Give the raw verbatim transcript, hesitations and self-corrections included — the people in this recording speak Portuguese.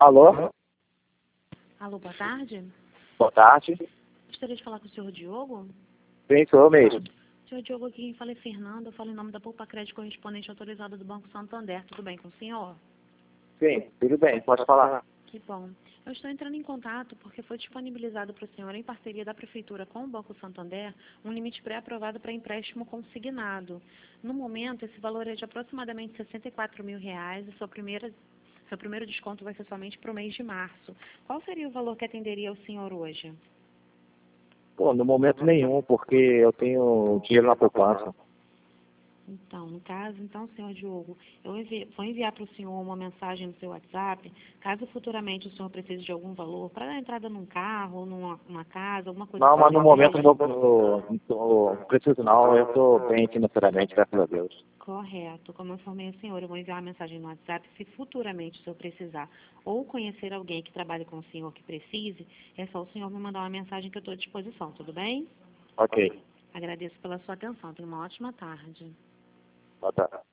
Alô? Alô, boa tarde. Boa tarde. Gostaria de falar com o senhor Diogo. Sim, sou eu mesmo. Senhor Diogo, aqui quem fala é Fernanda. Eu falo em nome da Poupa Crédito Correspondente Autorizada do Banco Santander. Tudo bem com o senhor? Sim, tudo bem, pode falar. Que bom. Eu estou entrando em contato porque foi disponibilizado para o senhor, em parceria da Prefeitura com o Banco Santander, um limite pré-aprovado para empréstimo consignado. No momento, esse valor é de aproximadamente sessenta e quatro mil reais e sua primeira, seu primeiro desconto vai ser somente para o mês de março. Qual seria o valor que atenderia o senhor hoje? Pô, no momento nenhum, porque eu tenho dinheiro na poupança. Então, no caso, então, senhor Diogo, eu envi vou enviar para o senhor uma mensagem no seu WhatsApp, caso futuramente o senhor precise de algum valor para dar entrada num carro, ou numa, numa casa, alguma coisa Não, assim. mas no momento eu não não preciso não, eu estou bem financeiramente, graças a Deus. Correto. Como eu informei o senhor, eu vou enviar uma mensagem no WhatsApp. Se futuramente o senhor precisar ou conhecer alguém que trabalhe com o senhor que precise, é só o senhor me mandar uma mensagem que eu estou à disposição, tudo bem? Ok, Agradeço pela sua atenção. Tenha uma ótima tarde. boa tarde.